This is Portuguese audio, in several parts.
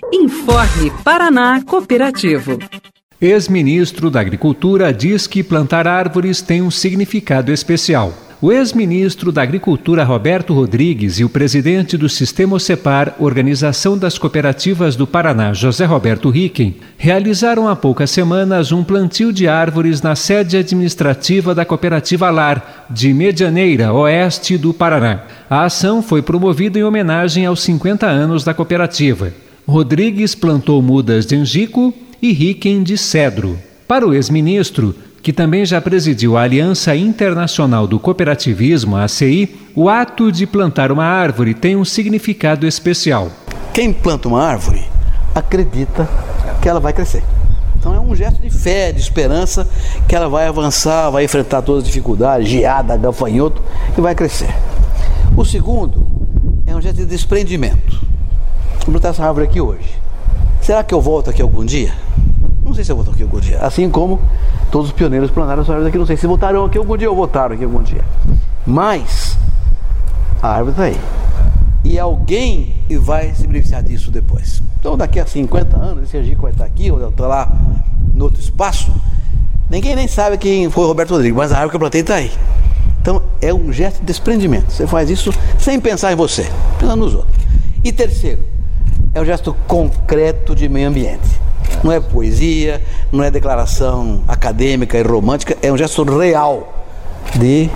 Informe Paraná Cooperativo. Ex-ministro da Agricultura diz que plantar árvores tem um significado especial. O ex-ministro da Agricultura, Roberto Rodrigues, e o presidente do Sistema Cepar, Organização das Cooperativas do Paraná, José Roberto Ricken, realizaram há poucas semanas um plantio de árvores na sede administrativa da Cooperativa Lar, de Medianeira, oeste do Paraná. A ação foi promovida em homenagem aos 50 anos da cooperativa. Rodrigues plantou mudas de angico e Ricken de cedro. Para o ex-ministro, que também já presidiu a Aliança Internacional do Cooperativismo, a ACI, o ato de plantar uma árvore tem um significado especial. Quem planta uma árvore acredita que ela vai crescer. Então é um gesto de fé, de esperança, que ela vai avançar, vai enfrentar todas as dificuldades, geada, gafanhoto, e vai crescer. O segundo é um gesto de desprendimento. Vou plantar essa árvore aqui hoje. Será que eu volto aqui algum dia? Não sei se eu volto aqui algum dia. Assim como todos os pioneiros plantaram essa árvore aqui, não sei se voltaram aqui algum dia ou voltaram aqui algum dia. Mas a árvore está aí. E alguém vai se beneficiar disso depois. Então daqui a 50 anos, esse angico vai estar aqui, ou está lá no outro espaço. Ninguém nem sabe quem foi o Roberto Rodrigues, mas a árvore que eu plantei está aí. Então é um gesto de desprendimento. Você faz isso sem pensar em você, pensando nos outros. E terceiro, é um gesto concreto de meio ambiente. Não é poesia, não é declaração acadêmica e romântica, é um gesto real de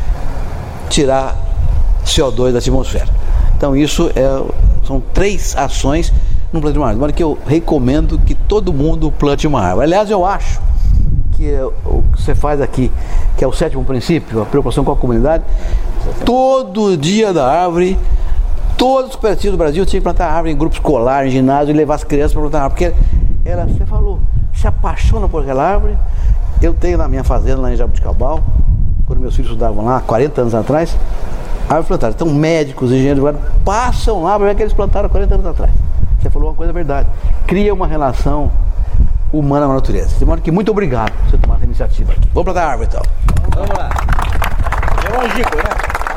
tirar CO2 da atmosfera. Então isso são 3 ações no plantio de uma árvore. De modo que eu recomendo que todo mundo plante uma árvore. Aliás, eu acho que o que você faz aqui, que é o 7º princípio, a preocupação com a comunidade, todo dia da árvore, todos os cooperativos do Brasil tinham que plantar árvore em grupo escolar, em ginásio, e levar as crianças para plantar árvore, porque ela, você falou, se apaixona por aquela árvore. Eu tenho na minha fazenda lá em Jabuticabal, quando meus filhos estudavam lá, 40 anos atrás, árvore plantada. Então médicos, engenheiros passam lá para ver que eles plantaram 40 anos atrás. Você falou uma coisa verdade. Cria uma relação humana com a natureza. De modo que muito obrigado por você tomar essa iniciativa aqui. Vamos plantar a árvore então. Vamos lá. É um angico, né?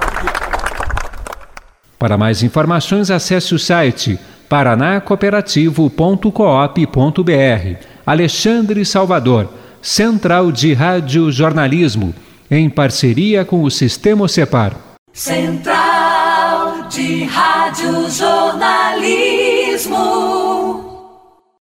Para mais informações, acesse o site paranacooperativo.coop.br. Alexandre Salvador, Central de Rádio Jornalismo, em parceria com o Sistema Cepar. Central de Rádio Jornalismo.